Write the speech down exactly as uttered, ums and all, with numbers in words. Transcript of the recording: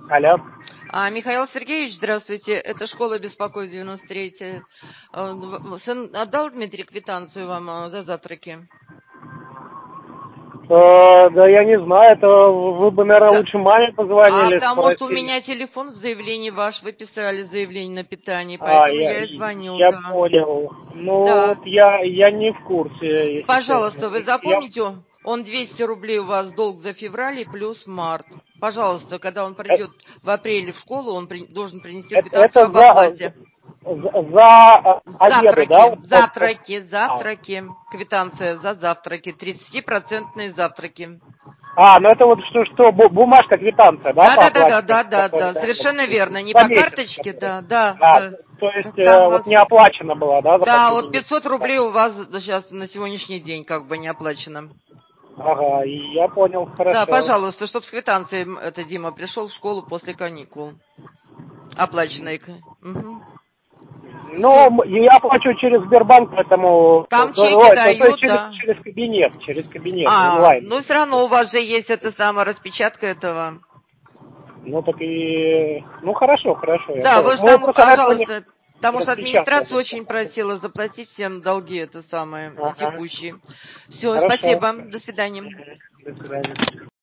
Алло. А, Михаил Сергеевич, здравствуйте. Это школа беспокоит девяносто третья. А, в- Сын отдал Дмитрий квитанцию вам а, за завтраки? Э, да я не знаю, это вы бы, наверное, Да. лучше маме А позвонили, потому что у спросили. меня телефон в заявлении ваш, вы писали заявление на питание, А, поэтому я, я и звоню, я да. понял. Ну, Да. вот я, я не в курсе, если честно. Пожалуйста, вы Я, запомните, он двести рублей у вас долг за февраль и плюс март. Пожалуйста, когда он э, придет в апреле в школу, он при- должен принести это, квитанцию это об за, оплате. за, за обеды, да? Завтраки, Вот, вот, вот. завтраки, А. завтраки. Квитанция за завтраки, тридцатипроцентные завтраки. А, ну это вот что, что бу- бумажка, квитанция, да, Да, по да, да, да, оплате? да, да, Которая, да, да, совершенно верно. Не за по месяц, карточке, который. да, да, А, да. то, то Да, есть там э, вот вас... не оплачена была, да, за Да, последний вот месяц? пятьсот Да. рублей у вас сейчас на сегодняшний день как бы не оплачено. Ага, и я понял, Да, хорошо. пожалуйста, чтобы с квитанцией м, это Дима пришел в школу после каникул. Оплаченной. Угу. Ну, Все. м- я плачу через Сбербанк, поэтому... Там то- чеки ой, то, то есть дают, через, да. через кабинет, через кабинет, А, онлайн. ну все равно у вас же есть эта самая распечатка этого. Ну, так и... Ну, хорошо, хорошо, я Да, понял. вы же Мы там, просто этого не, пожалуйста, потому не что администрация распечатывали. очень просила заплатить всем долги, это самое, Ага, текущие. Все, хорошо. спасибо, до свидания. До свидания.